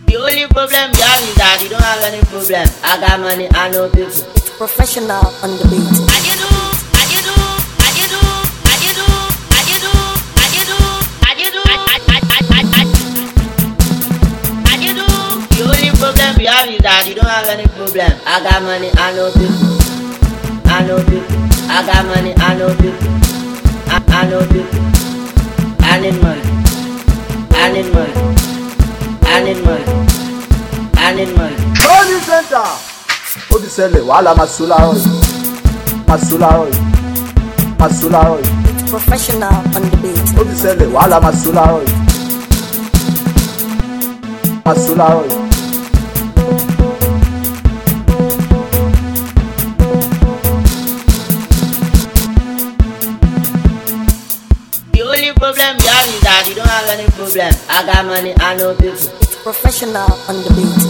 The only problem you have is that you don't have any problem. I got money, I know people. Professional on the beat. The only problem you have is that you don't have any problem. I got money, I know people. I know people. I got money, I know people. I know people. I need money. I need money. I need money. I need money. Money center. Ó ti ṣẹlẹ̀ wàhálà máa sùn láàárọ̀ yìí. Máa sùn láàárọ̀ yìí. Máa sùn láàárọ̀ yìí. Professional on the beat. Ó ti ṣẹlẹ̀ wàhálà máa sùn láàárọ̀ yìí. Máa sùn láàárọ̀ yìí. The only problem you have is that you don't have any problem. I got money, I know people. Professional on the beat.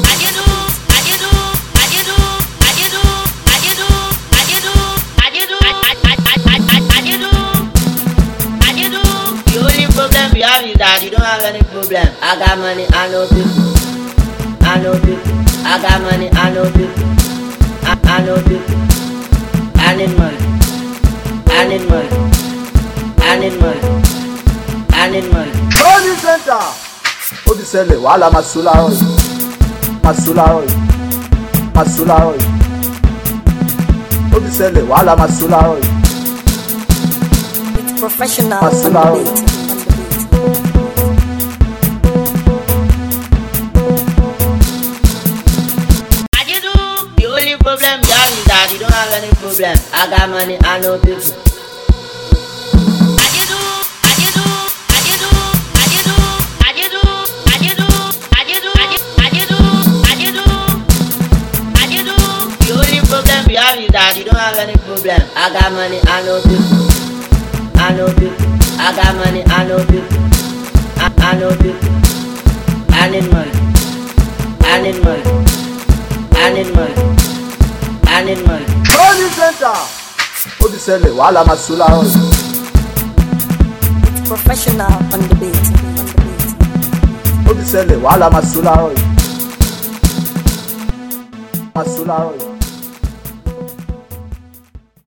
The only problem you have is that you don't have any problem. I got money, I know people. I know people. I got money, I know people. I know people. I need money. I need money. I need money. I need money. Money center. Ó ti ṣẹlẹ̀ wàhálà máa sùn láàárọ̀ yìí. Máa sùn láàárọ̀ yìí. Máa sùn láàárọ̀ yìí. Ó ti ṣẹlẹ̀ wàhálà máa sùn láàárọ̀ yìí. Professional Máa on sùn the láàárọ̀ beat. yìí. The only problem you have is that you don't have any problem. I got money, I know people. The only problem you have is that you don't have any problem. I got money, I know people. I know people. I got money, I know people. I know people. I need money. I need money. I need money. I need money. Money center. Ó ti ṣẹlẹ̀ wàhálà máa sùn láàárọ̀ yìí. Professional on the beat. Ó ti ṣẹlẹ̀ wàhálà máa sùn láàárọ̀ yìí. Máa sùn láàárọ̀ yìí.